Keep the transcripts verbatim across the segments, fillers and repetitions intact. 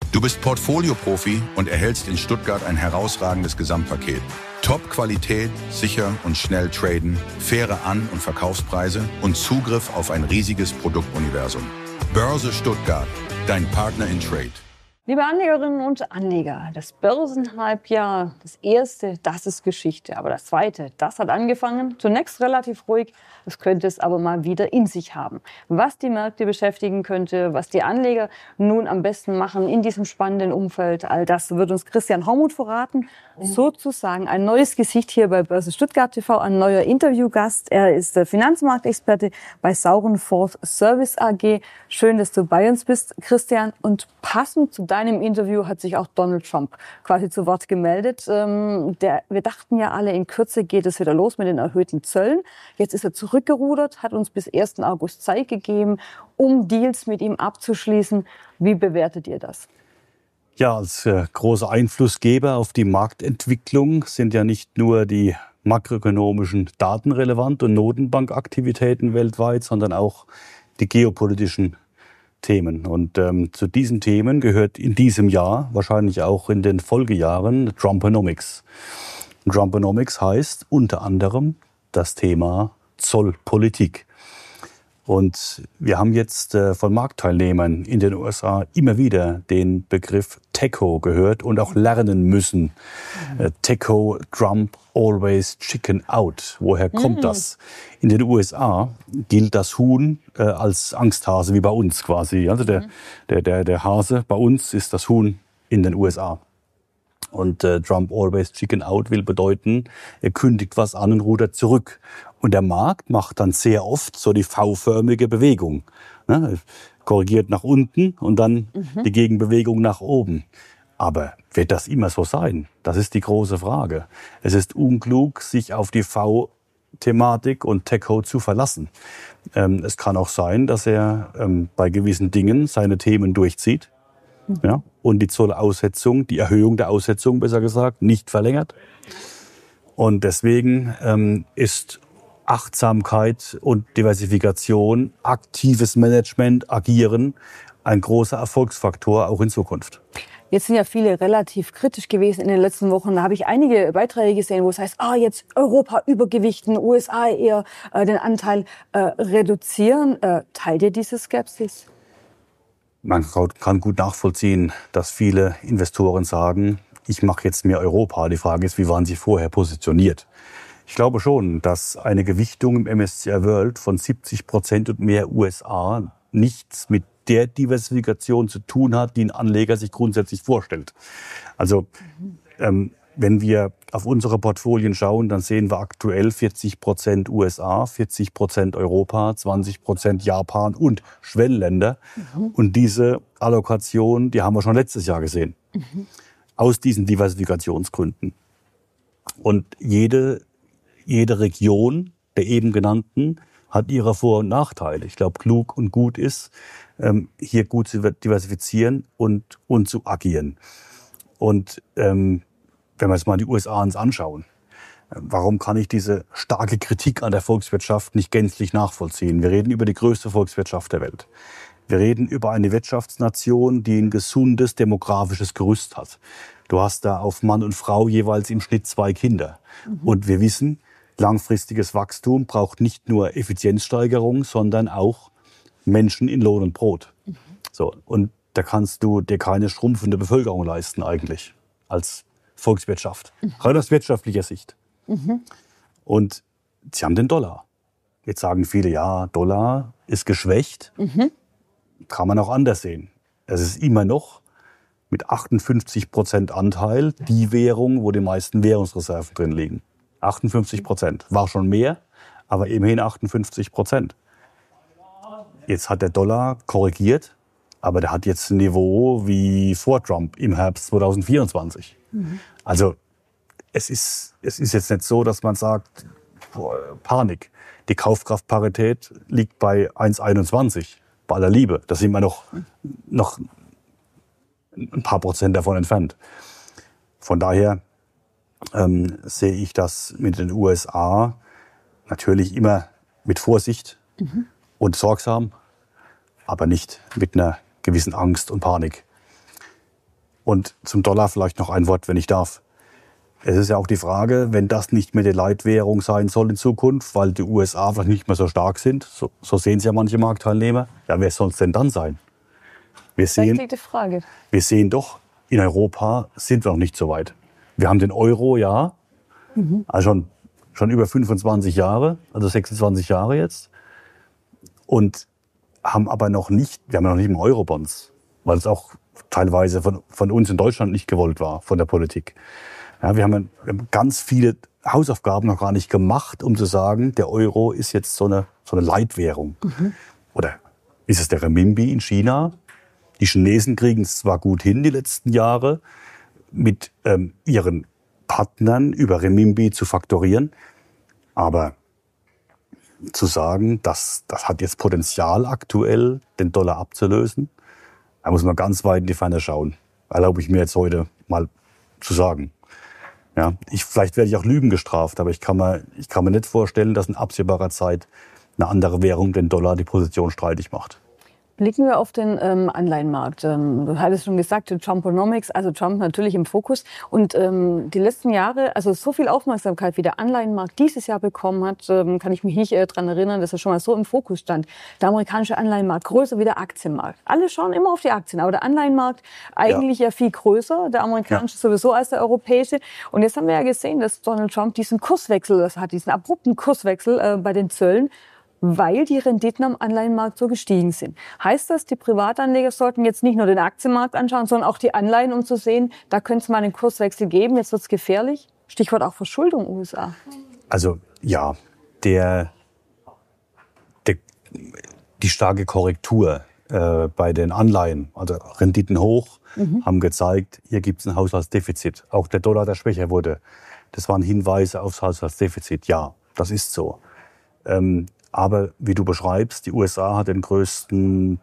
Du bist Portfolio-Profi und erhältst in Stuttgart ein herausragendes Gesamtpaket. Top-Qualität, sicher und schnell traden, faire An- und Verkaufspreise und Zugriff auf ein riesiges Produktuniversum. Börse Stuttgart, dein Partner in Trade. Liebe Anlegerinnen und Anleger, das Börsenhalbjahr, das erste, das ist Geschichte. Aber das zweite, das hat angefangen. Zunächst relativ ruhig, das könnte es aber mal wieder in sich haben. Was die Märkte beschäftigen könnte, was die Anleger nun am besten machen in diesem spannenden Umfeld, all das wird uns Christian Hormuth verraten. Sozusagen ein neues Gesicht hier bei Börse Stuttgart T V, ein neuer Interviewgast. Er ist der Finanzmarktexperte bei Saurenforth Service A G. Schön, dass du bei uns bist, Christian. Und passend zu deinem Interview hat sich auch Donald Trump quasi zu Wort gemeldet. Ähm, der, wir dachten ja alle, in Kürze geht es wieder los mit den erhöhten Zöllen. Jetzt ist er zurückgerudert, hat uns bis ersten August Zeit gegeben, um Deals mit ihm abzuschließen. Wie bewertet ihr das? Ja, als äh, großer Einflussgeber auf die Marktentwicklung sind ja nicht nur die makroökonomischen Daten relevant und Notenbankaktivitäten weltweit, sondern auch die geopolitischen Themen. Und ähm, zu diesen Themen gehört in diesem Jahr, wahrscheinlich auch in den Folgejahren, Trumponomics. Trumponomics heißt unter anderem das Thema Zollpolitik. Und wir haben jetzt äh, von Marktteilnehmern in den U S A immer wieder den Begriff TECO gehört und auch lernen müssen. Mhm. Äh, TECO, Trump, always chicken out. Woher kommt mhm. das? In den U S A gilt das Huhn äh, als Angsthase, wie bei uns quasi. Also der, mhm. der, der, der Hase bei uns ist das Huhn in den U S A. Und äh, Trump always chicken out will bedeuten, er kündigt was an und rudert zurück. Und der Markt macht dann sehr oft so die V-förmige Bewegung. Ne? Korrigiert nach unten und dann mhm. die Gegenbewegung nach oben. Aber wird das immer so sein? Das ist die große Frage. Es ist unklug, sich auf die V-Thematik und TECO zu verlassen. Ähm, es kann auch sein, dass er ähm, bei gewissen Dingen seine Themen durchzieht. Ja, und die Zollaussetzung, die Erhöhung der Aussetzung, besser gesagt, nicht verlängert. Und deswegen ähm, ist Achtsamkeit und Diversifikation, aktives Management, Agieren ein großer Erfolgsfaktor auch in Zukunft. Jetzt sind ja viele relativ kritisch gewesen in den letzten Wochen. Da habe ich einige Beiträge gesehen, wo es heißt, ah, jetzt Europa übergewichten, U S A eher äh, den Anteil äh, reduzieren. Äh, teilt ihr diese Skepsis? Man kann gut nachvollziehen, dass viele Investoren sagen, ich mache jetzt mehr Europa. Die Frage ist, wie waren sie vorher positioniert? Ich glaube schon, dass eine Gewichtung im M S C I World von siebzig Prozent und mehr U S A nichts mit der Diversifikation zu tun hat, die ein Anleger sich grundsätzlich vorstellt. Also ähm, wenn wir auf unsere Portfolien schauen, dann sehen wir aktuell vierzig Prozent U S A, vierzig Prozent Europa, zwanzig Prozent Japan und Schwellenländer. Mhm. Und diese Allokation, die haben wir schon letztes Jahr gesehen. Mhm. Aus diesen Diversifikationsgründen. Und jede, jede Region der eben genannten hat ihre Vor- und Nachteile. Ich glaube, klug und gut ist, hier gut zu diversifizieren und, und zu agieren. Und ähm, wenn wir jetzt mal die U S A uns anschauen, warum kann ich diese starke Kritik an der Volkswirtschaft nicht gänzlich nachvollziehen? Wir reden über die größte Volkswirtschaft der Welt. Wir reden über eine Wirtschaftsnation, die ein gesundes demografisches Gerüst hat. Du hast da auf Mann und Frau jeweils im Schnitt zwei Kinder. Mhm. Und wir wissen, langfristiges Wachstum braucht nicht nur Effizienzsteigerung, sondern auch Menschen in Lohn und Brot. Mhm. So, und da kannst du dir keine schrumpfende Bevölkerung leisten eigentlich als Volkswirtschaft, mhm. rein aus wirtschaftlicher Sicht. Mhm. Und sie haben den Dollar. Jetzt sagen viele, ja, Dollar ist geschwächt. Mhm. Kann man auch anders sehen. Es ist immer noch mit achtundfünfzig Prozent Anteil die Währung, wo die meisten Währungsreserven drin liegen. achtundfünfzig Prozent. War schon mehr, aber immerhin achtundfünfzig Prozent. Jetzt hat der Dollar korrigiert, aber der hat jetzt ein Niveau wie vor Trump im Herbst zwanzig vierundzwanzig. Mhm. Also es ist, es ist jetzt nicht so, dass man sagt, boah, Panik. Die Kaufkraftparität liegt bei eins Komma einundzwanzig. Bei aller Liebe. Da sind wir noch, noch ein paar Prozent davon entfernt. Von daher ähm, sehe ich das mit den U S A natürlich immer mit Vorsicht mhm. und sorgsam, aber nicht mit einer gewissen Angst und Panik. Und zum Dollar vielleicht noch ein Wort, wenn ich darf. Es ist ja auch die Frage, wenn das nicht mehr die Leitwährung sein soll in Zukunft, weil die U S A vielleicht nicht mehr so stark sind, so, so sehen es ja manche Marktteilnehmer, ja, wer soll es denn dann sein? Wir sehen, Frage. wir sehen doch, in Europa sind wir noch nicht so weit. Wir haben den Euro, ja, mhm. also schon, schon über fünfundzwanzig Jahre, also sechsundzwanzig Jahre jetzt. Und haben aber noch nicht, wir haben noch nicht mal Eurobonds, weil es auch teilweise von, von uns in Deutschland nicht gewollt war, von der Politik. Ja, wir, haben, wir haben ganz viele Hausaufgaben noch gar nicht gemacht, um zu sagen, der Euro ist jetzt so eine, so eine Leitwährung. Mhm. Oder ist es der Renminbi in China? Die Chinesen kriegen es zwar gut hin die letzten Jahre, mit ähm, ihren Partnern über Renminbi zu faktorieren, aber zu sagen, dass das hat jetzt Potenzial aktuell, den Dollar abzulösen, da muss man ganz weit in die Ferne schauen. Erlaube ich mir jetzt heute mal zu sagen. Ja, ich, vielleicht werde ich auch Lügen gestraft, aber ich kann, mir, ich kann mir nicht vorstellen, dass in absehbarer Zeit eine andere Währung den Dollar die Position streitig macht. Blicken wir auf den ähm, Anleihenmarkt. Ähm, du hattest schon gesagt, Trumponomics, also Trump natürlich im Fokus. Und ähm, die letzten Jahre, also so viel Aufmerksamkeit, wie der Anleihenmarkt dieses Jahr bekommen hat, ähm, kann ich mich nicht äh, daran erinnern, dass er schon mal so im Fokus stand. Der amerikanische Anleihenmarkt größer wie der Aktienmarkt. Alle schauen immer auf die Aktien, aber der Anleihenmarkt eigentlich ja, ja viel größer, der amerikanische ja. sowieso als der europäische. Und jetzt haben wir ja gesehen, dass Donald Trump diesen Kurswechsel, das hat diesen abrupten Kurswechsel äh, bei den Zöllen, weil die Renditen am Anleihenmarkt so gestiegen sind. Heißt das, die Privatanleger sollten jetzt nicht nur den Aktienmarkt anschauen, sondern auch die Anleihen, um zu sehen, da könnte es mal einen Kurswechsel geben, jetzt wird es gefährlich? Stichwort auch Verschuldung U S A. Also ja, der, der, die starke Korrektur äh, bei den Anleihen, also Renditen hoch, mhm. haben gezeigt, hier gibt es ein Haushaltsdefizit. Auch der Dollar, der schwächer wurde, das waren Hinweise aufs Haushaltsdefizit. Ja, das ist so. Ähm, Aber wie du beschreibst, die U S A hat den größten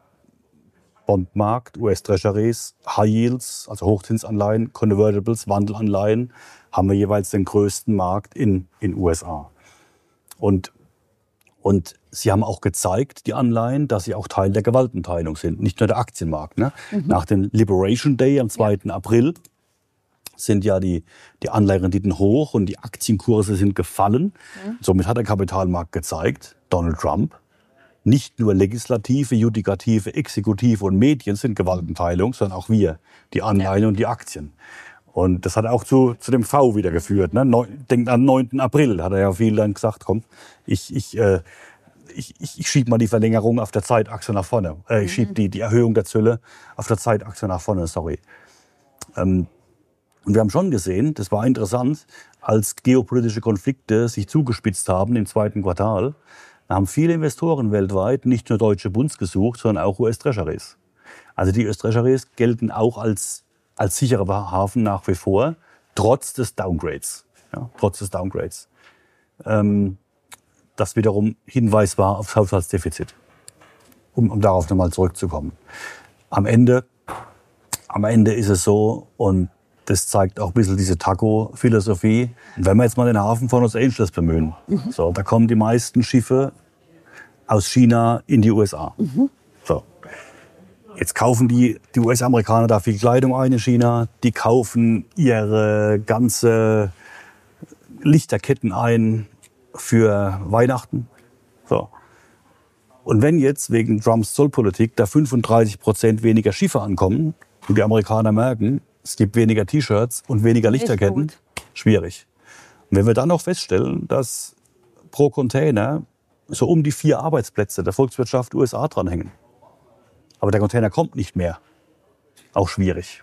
Bondmarkt, U S-Treasuries, High Yields, also Hochzinsanleihen, Convertibles, Wandelanleihen, haben wir jeweils den größten Markt in in U S A. Und, und sie haben auch gezeigt, die Anleihen, dass sie auch Teil der Gewaltenteilung sind, nicht nur der Aktienmarkt. Ne? Mhm. Nach dem Liberation Day am zweiten April sind ja die, die Anleiherenditen hoch und die Aktienkurse sind gefallen. Mhm. Somit hat der Kapitalmarkt gezeigt, Donald Trump, nicht nur Legislative, Judikative, Exekutive und Medien sind Gewaltenteilung, sondern auch wir, die Anleihen ja. und die Aktien. Und das hat auch zu, zu dem V wieder geführt. Ne? Neu, denkt an neunten April, hat er ja viel dann gesagt, komm, ich, ich, äh, ich, ich, ich schiebe mal die Verlängerung auf der Zeitachse nach vorne. Äh, ich schiebe die, die Erhöhung der Zölle auf der Zeitachse nach vorne, sorry. Ähm, Und wir haben schon gesehen, das war interessant, als geopolitische Konflikte sich zugespitzt haben im zweiten Quartal, haben viele Investoren weltweit nicht nur deutsche Bunds gesucht, sondern auch U S-Treasuries. Also die U S-Treasuries gelten auch als, als sicherer Hafen nach wie vor, trotz des Downgrades. Ja, trotz des Downgrades. Ähm, das wiederum Hinweis war aufs Haushaltsdefizit, um, um darauf nochmal zurückzukommen. Am Ende, am Ende ist es so, und das zeigt auch ein bisschen diese Taco-Philosophie. Wenn wir jetzt mal den Hafen von Los Angeles bemühen, mhm. so, da kommen die meisten Schiffe aus China in die U S A. Mhm. So. Jetzt kaufen die, die U S-Amerikaner da viel Kleidung ein in China. Die kaufen ihre ganze Lichterketten ein für Weihnachten. So. Und wenn jetzt wegen Trumps Zollpolitik da fünfunddreißig Prozent weniger Schiffe ankommen und die Amerikaner merken, es gibt weniger T-Shirts und weniger Lichterketten, schwierig. Und wenn wir dann noch feststellen, dass pro Container so um die vier Arbeitsplätze der Volkswirtschaft U S A dranhängen, aber der Container kommt nicht mehr, auch schwierig.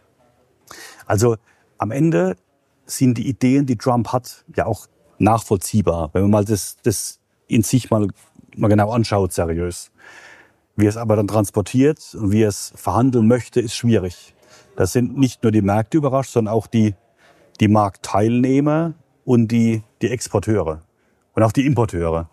Also am Ende sind die Ideen, die Trump hat, ja auch nachvollziehbar, wenn man mal das, das in sich mal, mal genau anschaut, seriös. Wie es aber dann transportiert und wie es verhandeln möchte, ist schwierig. Das sind nicht nur die Märkte überrascht, sondern auch die, die Marktteilnehmer und die, die Exporteure und auch die Importeure.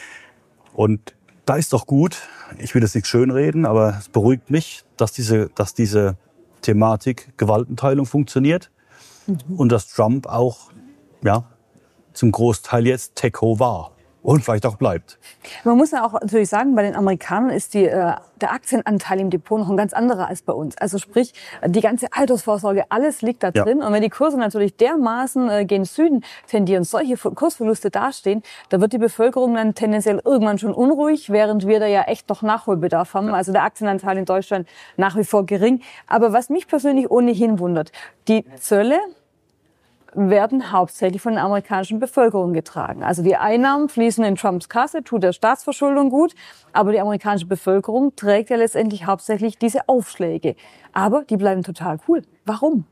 Und da ist doch gut, ich will das nicht schönreden, aber es beruhigt mich, dass diese, dass diese Thematik Gewaltenteilung funktioniert mhm. und dass Trump auch ja, zum Großteil jetzt Techo war. und vielleicht auch bleibt. Man muss ja auch natürlich sagen, bei den Amerikanern ist die, äh, der Aktienanteil im Depot noch ein ganz anderer als bei uns. Also sprich, die ganze Altersvorsorge, alles liegt da Ja. drin. Und wenn die Kurse natürlich dermaßen äh, gen Süden tendieren, solche Kursverluste dastehen, da wird die Bevölkerung dann tendenziell irgendwann schon unruhig, während wir da ja echt noch Nachholbedarf haben. Also der Aktienanteil in Deutschland nach wie vor gering. Aber was mich persönlich ohnehin wundert, die Zölle werden hauptsächlich von der amerikanischen Bevölkerung getragen. Also die Einnahmen fließen in Trumps Kasse, tut der Staatsverschuldung gut, aber die amerikanische Bevölkerung trägt ja letztendlich hauptsächlich diese Aufschläge. Aber die bleiben total cool. Warum?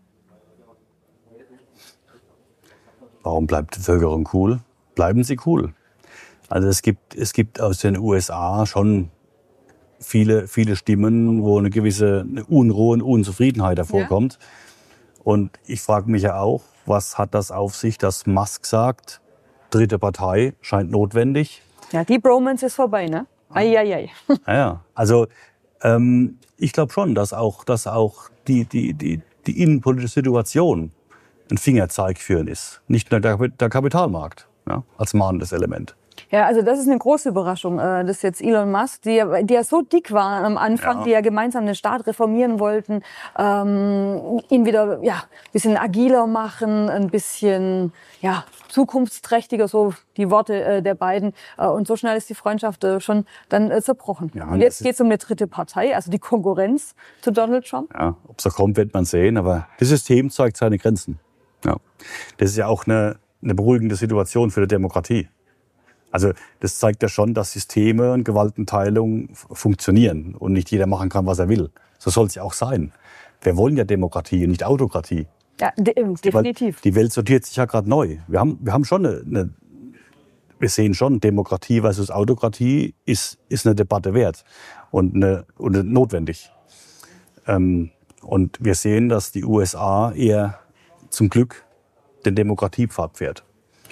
Warum bleibt die Bevölkerung cool? Bleiben sie cool. Also es gibt, es gibt aus den U S A schon viele, viele Stimmen, wo eine gewisse Unruhe und Unzufriedenheit hervorkommt. Ja. Und ich frage mich ja auch, was hat das auf sich, dass Musk sagt, dritte Partei scheint notwendig? Ja, die Bromance ist vorbei, ne? Eieiei. Ja, ja. Also ähm, ich glaube schon, dass auch, dass auch die, die, die, die innenpolitische Situation ein Fingerzeig für ihn ist. Nicht nur der, der Kapitalmarkt, ja, als mahnendes Element. Ja, also das ist eine große Überraschung, dass jetzt Elon Musk, die ja, die ja so dick waren am Anfang, ja. die ja gemeinsam den Staat reformieren wollten, ähm, ihn wieder ja ein bisschen agiler machen, ein bisschen ja zukunftsträchtiger, so die Worte äh, der beiden. Äh, und so schnell ist die Freundschaft äh, schon dann äh, zerbrochen. Ja, und jetzt geht es um eine dritte Partei, also die Konkurrenz zu Donald Trump. Ja, ob es da kommt, wird man sehen, aber das System zeigt seine Grenzen. Ja. Das ist ja auch eine, eine beruhigende Situation für die Demokratie. Also das zeigt ja schon, dass Systeme und Gewaltenteilung funktionieren und nicht jeder machen kann, was er will. So soll es ja auch sein. Wir wollen ja Demokratie und nicht Autokratie. Ja, de definitiv. Die Welt sortiert sich ja gerade neu. Wir haben, wir haben schon eine, eine, wir sehen schon, Demokratie versus Autokratie ist, ist eine Debatte wert und, eine, und notwendig. Ähm, und wir sehen, dass die U S A eher zum Glück den Demokratiepfad fährt.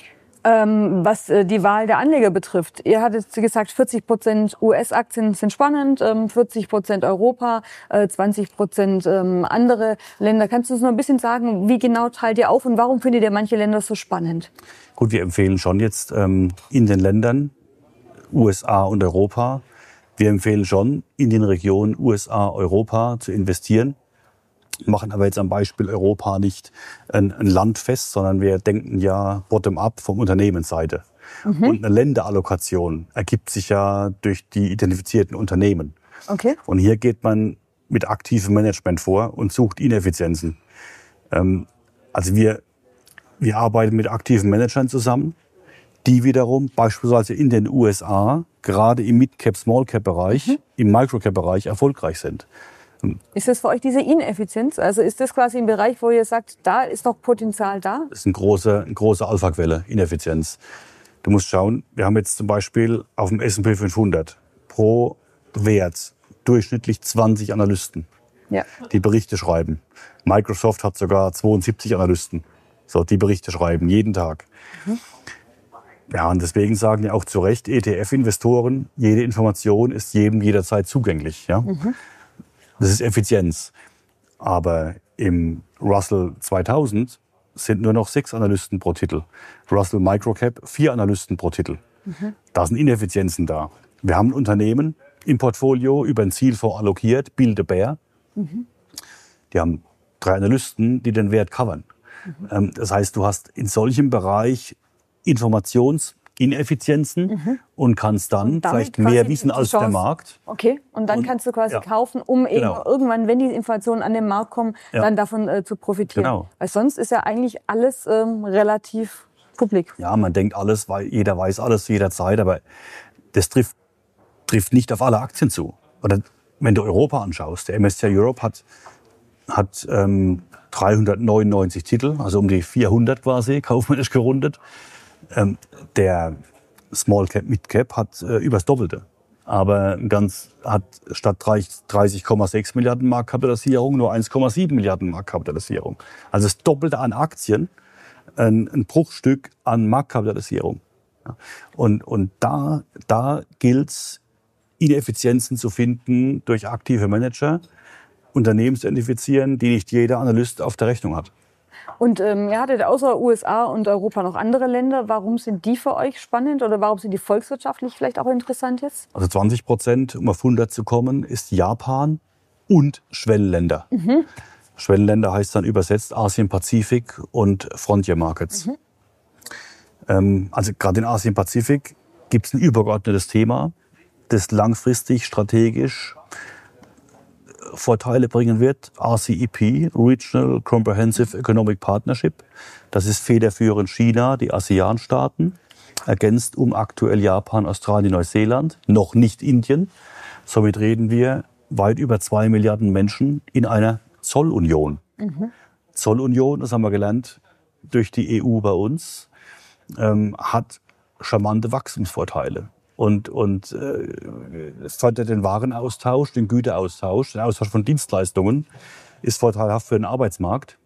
Ähm, was äh, die Wahl der Anleger betrifft. Ihr hattet gesagt, vierzig Prozent U S-Aktien sind spannend, ähm, vierzig Prozent Europa, äh, zwanzig Prozent ähm, andere Länder. Kannst du uns noch ein bisschen sagen, wie genau teilt ihr auf und warum findet ihr manche Länder so spannend? Gut, wir empfehlen schon jetzt ähm, in den Ländern U S A und Europa. Wir empfehlen schon in den Regionen U S A, Europa zu investieren. Machen aber jetzt am Beispiel Europa nicht ein, ein Land fest, sondern wir denken ja bottom-up vom Unternehmensseite. Mhm. Und eine Länderallokation ergibt sich ja durch die identifizierten Unternehmen. Okay. Und hier geht man mit aktivem Management vor und sucht Ineffizienzen. Ähm, also wir, wir arbeiten mit aktiven Managern zusammen, die wiederum beispielsweise in den U S A gerade im Mid-Cap, Small-Cap-Bereich, mhm. im Micro-Cap-Bereich erfolgreich sind. Ist das für euch diese Ineffizienz? Also ist das quasi ein Bereich, wo ihr sagt, da ist noch Potenzial da? Das ist eine große, eine große Alpha-Quelle, Ineffizienz. Du musst schauen, wir haben jetzt zum Beispiel auf dem S und P fünfhundert pro Wert durchschnittlich zwanzig Analysten, ja. die Berichte schreiben. Microsoft hat sogar zweiundsiebzig Analysten, so, die Berichte schreiben, jeden Tag. Mhm. Ja, und deswegen sagen ja auch zu Recht E T F-Investoren, jede Information ist jedem jederzeit zugänglich. Ja? Mhm. Das ist Effizienz. Aber im Russell zweitausend sind nur noch sechs Analysten pro Titel. Russell Microcap vier Analysten pro Titel. Mhm. Da sind Ineffizienzen da. Wir haben ein Unternehmen im Portfolio über ein Zielfonds allokiert, Build a Bear. Mhm. Die haben drei Analysten, die den Wert covern. Mhm. Das heißt, du hast in solchem Bereich Informationsineffizienzen mhm. und kannst dann und vielleicht mehr wissen als der Markt. Okay, und dann und, kannst du quasi ja. kaufen, um genau. eben irgendwann, wenn die Informationen an den Markt kommen, ja. dann davon äh, zu profitieren. Genau. Weil sonst ist ja eigentlich alles ähm, relativ publik. Ja, man denkt alles, weil jeder weiß alles zu jeder Zeit, aber das trifft, trifft nicht auf alle Aktien zu. Oder wenn du Europa anschaust, der M S C I Europe hat, hat ähm, dreihundertneunundneunzig Titel, also um die vierhundert quasi, kaufmännisch gerundet. Ähm, der Small Cap, Mid Cap hat äh, übers Doppelte. Aber ganz hat statt dreißig Komma sechs Milliarden Marktkapitalisierung nur eins Komma sieben Milliarden Marktkapitalisierung. Also das Doppelte an Aktien, ein, ein Bruchstück an Marktkapitalisierung. Ja. Und, und da, da gilt es, Ineffizienzen zu finden durch aktive Manager, Unternehmen zu identifizieren, die nicht jeder Analyst auf der Rechnung hat. Und ähm, ihr hattet außer U S A und Europa noch andere Länder. Warum sind die für euch spannend oder warum sind die volkswirtschaftlich vielleicht auch interessant jetzt? Also zwanzig Prozent, um auf hundert zu kommen, ist Japan und Schwellenländer. Mhm. Schwellenländer heißt dann übersetzt Asien-Pazifik und Frontier Markets. Mhm. Ähm, also gerade in Asien-Pazifik gibt es ein übergeordnetes Thema, das langfristig strategisch Vorteile bringen wird. R C E P, Regional Comprehensive Economic Partnership. Das ist federführend China, die ASEAN-Staaten, ergänzt um aktuell Japan, Australien, Neuseeland, noch nicht Indien. Somit reden wir weit über zwei Milliarden Menschen in einer Zollunion. Mhm. Zollunion, das haben wir gelernt, durch die E U bei uns, ähm, hat charmante Wachstumsvorteile. Und, und äh, es fördert den Warenaustausch, den Güteraustausch, den Austausch von Dienstleistungen, ist vorteilhaft für den Arbeitsmarkt.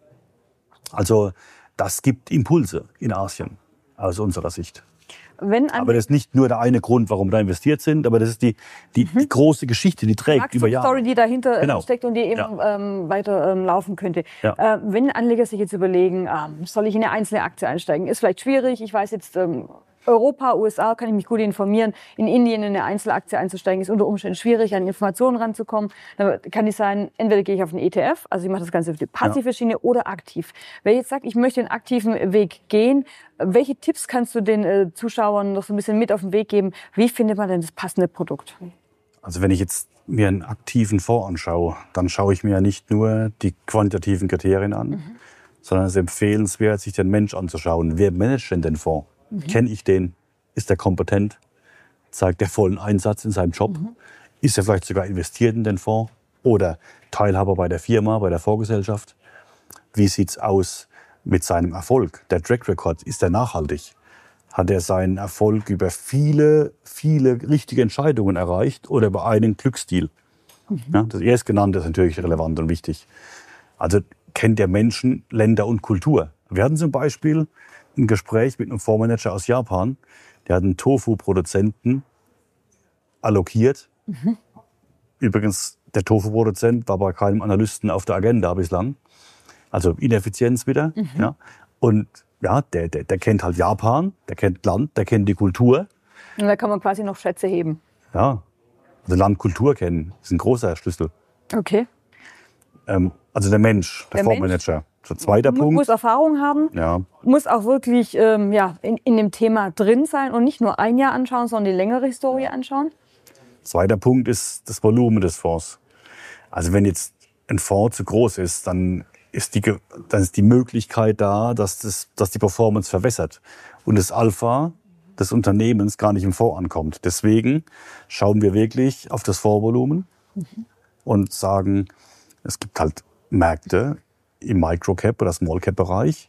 Also das gibt Impulse in Asien aus unserer Sicht. Wenn aber das ist nicht nur der eine Grund, warum wir da investiert sind, aber das ist die, die, mhm. die große Geschichte, die trägt über Jahre. Die Story, die dahinter genau. steckt und die eben ja. ähm, weiter ähm, laufen könnte. Ja. Äh, wenn Anleger sich jetzt überlegen, ähm, soll ich in eine einzelne Aktie einsteigen, ist vielleicht schwierig. Ich weiß jetzt, ähm, Europa, U S A, kann ich mich gut informieren. In Indien in eine Einzelaktie einzusteigen, ist unter Umständen schwierig, an Informationen ranzukommen. Da kann es sein, entweder gehe ich auf einen E T F, also ich mache das Ganze auf die passive ja. Schiene, oder aktiv. Wer jetzt sagt, ich möchte den aktiven Weg gehen, welche Tipps kannst du den äh, Zuschauern noch so ein bisschen mit auf den Weg geben? Wie findet man denn das passende Produkt? Also wenn ich jetzt mir einen aktiven Fonds anschaue, dann schaue ich mir ja nicht nur die quantitativen Kriterien an, mhm. sondern es ist empfehlenswert, sich den Mensch anzuschauen. Wer managt denn den Fonds? Mhm. Kenne ich den? Ist er kompetent? Zeigt er vollen Einsatz in seinem Job? Mhm. Ist er vielleicht sogar investiert in den Fonds? Oder Teilhaber bei der Firma, bei der Fondsgesellschaft? Wie sieht's aus mit seinem Erfolg? Der Track Record, ist er nachhaltig? Hat er seinen Erfolg über viele, viele richtige Entscheidungen erreicht oder über einen Glücksdeal? Mhm. Ja, das Erstgenannte ist natürlich relevant und wichtig. Also kennt der Menschen, Länder und Kultur. Wir hatten zum Beispiel ein Gespräch mit einem Fondsmanager aus Japan, der hat einen Tofu-Produzenten allokiert. Mhm. Übrigens, der Tofu-Produzent war bei keinem Analysten auf der Agenda bislang. Also Ineffizienz wieder. Mhm. Ja. Und ja, der, der, der kennt halt Japan, der kennt Land, der kennt die Kultur. Und da kann man quasi noch Schätze heben. Ja, also Land, Kultur kennen, ist ein großer Schlüssel. Okay. Ähm, also der Mensch, der, der Fondsmanager. Mensch. So, zweiter muss, Punkt. Muss Erfahrung haben, ja. muss auch wirklich ähm, ja, in, in dem Thema drin sein und nicht nur ein Jahr anschauen, sondern die längere Historie anschauen. Zweiter Punkt ist das Volumen des Fonds. Also wenn jetzt ein Fonds zu groß ist, dann ist die, dann ist die Möglichkeit da, dass, das, dass die Performance verwässert und das Alpha des Unternehmens gar nicht im Fonds ankommt. Deswegen schauen wir wirklich auf das Fondsvolumen mhm. und sagen, es gibt halt Märkte im Microcap- oder Smallcap-Bereich.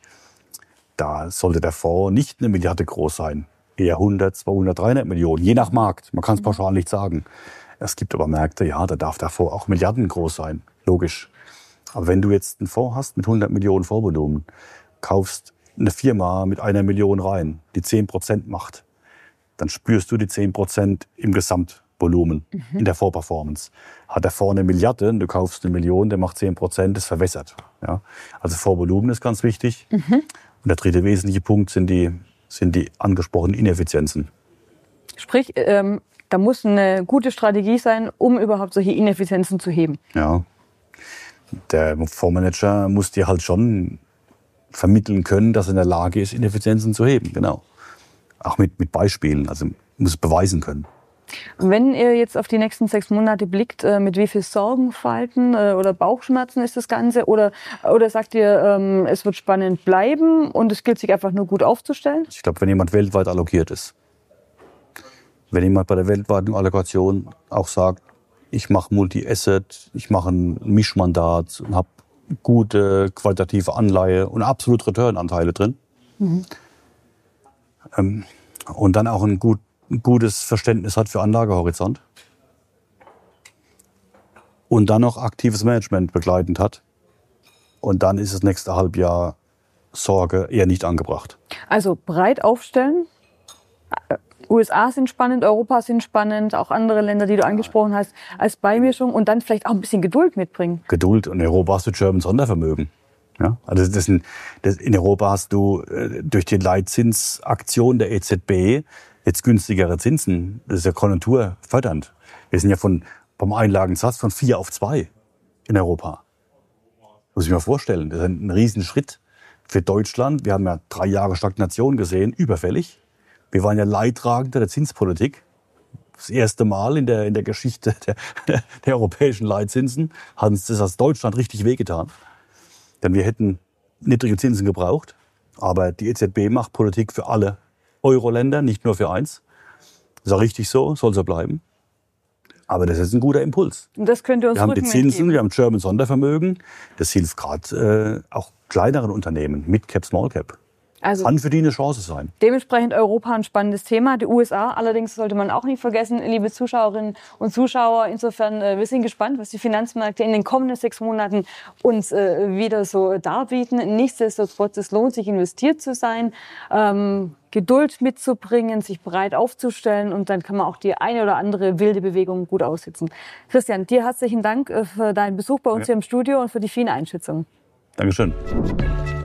Da sollte der Fonds nicht eine Milliarde groß sein. Eher hundert, zweihundert, dreihundert Millionen, je nach Markt. Man kann es pauschal nicht sagen. Es gibt aber Märkte, ja, da darf der Fonds auch Milliarden groß sein. Logisch. Aber wenn du jetzt einen Fonds hast mit hundert Millionen Fondsvolumen, kaufst eine Firma mit einer Million rein, die zehn Prozent macht, dann spürst du die zehn Prozent im Gesamtvolumen, mhm. in der Fondsperformance. Hat der Fonds eine Milliarde und du kaufst eine Million, der macht zehn Prozent, das verwässert. Ja? Also Fondsvolumen ist ganz wichtig. Mhm. Und der dritte wesentliche Punkt sind die, sind die angesprochenen Ineffizienzen. Sprich, ähm, da muss eine gute Strategie sein, um überhaupt solche Ineffizienzen zu heben. Ja. Der Fondsmanager muss dir halt schon vermitteln können, dass er in der Lage ist, Ineffizienzen zu heben. Genau. Auch mit, mit Beispielen. Also muss es beweisen können. Wenn ihr jetzt auf die nächsten sechs Monate blickt, mit wie viel Sorgenfalten oder Bauchschmerzen ist das Ganze? Oder, oder sagt ihr, es wird spannend bleiben und es gilt sich einfach nur gut aufzustellen? Ich glaube, wenn jemand weltweit allokiert ist, wenn jemand bei der weltweiten Allokation auch sagt, ich mache Multi-Asset, ich mache ein Mischmandat und habe gute qualitative Anleihe und absolut Return-Anteile drin. Mhm. Ähm, und dann auch ein, gut, ein gutes Verständnis hat für Anlagehorizont. Und dann noch aktives Management begleitend hat. Und dann ist das nächste Halbjahr Sorge eher nicht angebracht. Also breit aufstellen. U S A sind spannend, Europa sind spannend, auch andere Länder, die du angesprochen hast, als Beimischung und dann vielleicht auch ein bisschen Geduld mitbringen. Geduld und in Europa hast du German Sondervermögen. Ja, also das sind, das, in Europa hast du äh, durch die Leitzinsaktion der E Z B jetzt günstigere Zinsen. Das ist ja konjunkturfördernd. Wir sind ja von, vom Einlagensatz von vier auf zwei in Europa. Muss ich mir vorstellen. Das ist ein, ein Riesenschritt für Deutschland. Wir haben ja drei Jahre Stagnation gesehen, überfällig. Wir waren ja Leidtragender der Zinspolitik. Das erste Mal in der, in der Geschichte der, der europäischen Leitzinsen hat uns das als Deutschland richtig wehgetan. Denn wir hätten niedrige Zinsen gebraucht. Aber die E Z B macht Politik für alle Euro-Länder, nicht nur für eins. Das ist auch richtig so, soll so bleiben. Aber das ist ein guter Impuls. Und das könnte uns Wir haben die Rückenwind Zinsen, geben. wir haben German Sondervermögen. Das hilft gerade äh, auch kleineren Unternehmen, Mid-Cap, Small-Cap. Also Kann für die eine Chance sein. dementsprechend Europa ein spannendes Thema. Die U S A allerdings sollte man auch nicht vergessen, liebe Zuschauerinnen und Zuschauer. Insofern, äh, wir sind gespannt, was die Finanzmärkte in den kommenden sechs Monaten uns äh, wieder so darbieten. Nichtsdestotrotz, es lohnt sich, investiert zu sein, ähm, Geduld mitzubringen, sich breit aufzustellen und dann kann man auch die eine oder andere wilde Bewegung gut aussitzen. Christian, dir herzlichen Dank für deinen Besuch bei uns Ja. hier im Studio und für die vielen Einschätzungen. Dankeschön.